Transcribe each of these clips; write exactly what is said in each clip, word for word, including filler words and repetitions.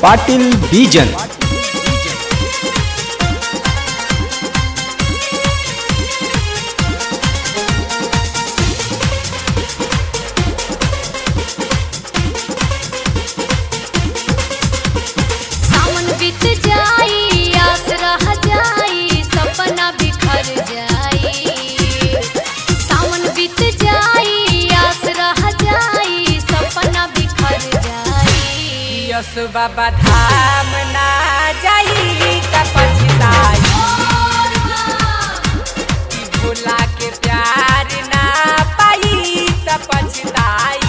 पाटिल बीजन। बाबा धाम ना जाई त पछताई, भोला के प्यार ना पाई त पछताई।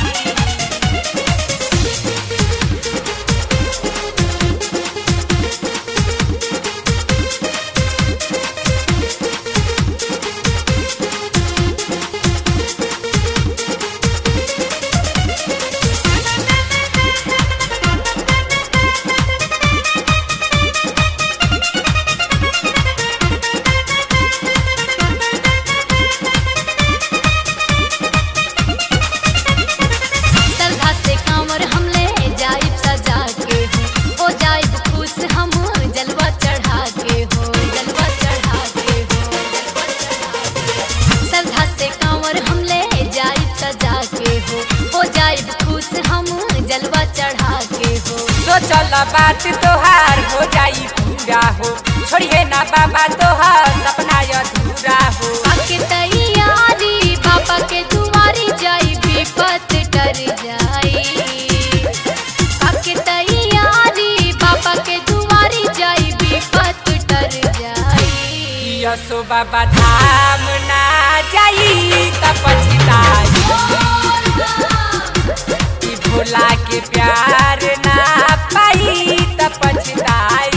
चल बात तोहार हो जाई पूरा हो, छोड़िए ना बाबा तोहार सपना अधूरा हो। आके तैयारी बाबा के दुआरी जाई विपत डर जाई, आके तैयारी बाबा के दुआरी जाई विपत डर जाई। यसो बाबा धाम ना जाई त पछताई, भोला के प्यार ना पाई त पछताई।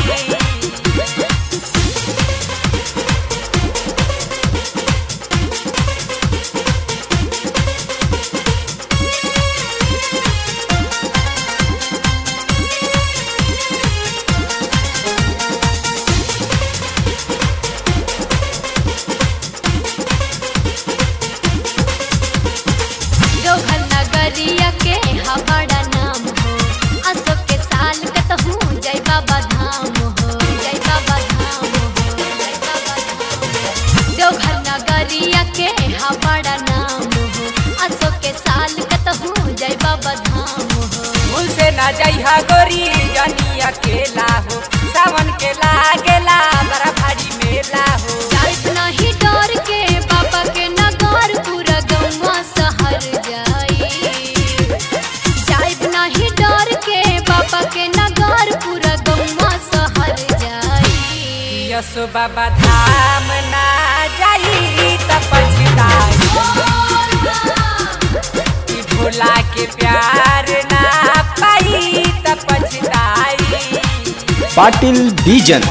देवघर नगरिया के बड़ा नाम हो, अशोक के साल कतहूँ जय बाबा धाम हो, जय बाबा धाम हो, जय बाबा धाम। देवघर नगरिया के बड़ा नाम हो, अशोक के साल कतहूँ जय बाबा धाम हो। भूल से ना जाइहा गोरी जनी अकेला हो, सावन के लागेला बड़ा भारी मेला हो। जाइत नहीं डर के बाबा के नगर पूरा गौवा शहर जाई, जाइत नहीं डर के बाबा के नगर पूरा गौवा शहर जाई। यसो बाबा धाम ना जाई त पछताई, भोला के प्यार ना पाई त पछताई। पाटिल बीजन।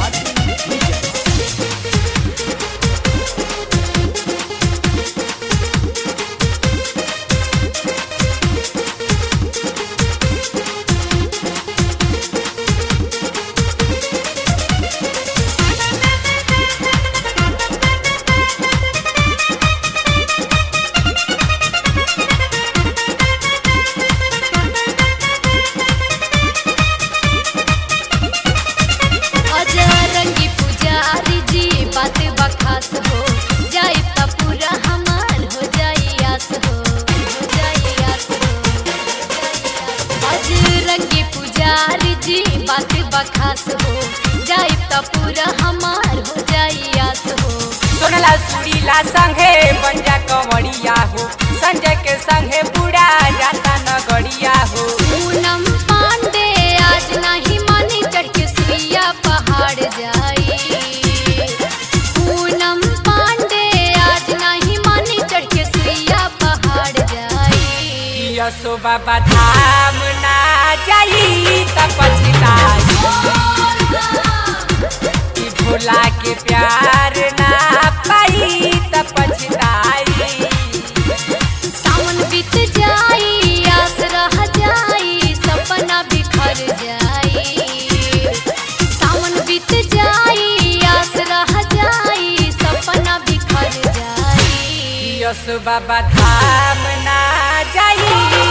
बात बखास हो जाई त पूरा हमार हो जाई आस हो। सोनला सुरीला संगे बंजा कंवरिया हो, संजय के संगे पूरा जाता नगरिया हो। पूनम पांडे आज नहीं मानी चढ़ के सुइया पहाड़ जाई, पूनम पांडे आज नहीं मानी चढ़ के सुइया पहाड़ जाई। यसो बाबा धाम ना जाई त पछताई, भोला के प्यार ना पाई त पछताई। सावन बीत जाई आस रह जाई सपना बिखर जाई, सावन बीत जाई आस रह जाई सपना बिखर जाई। यसो बाबा धाम ना जाई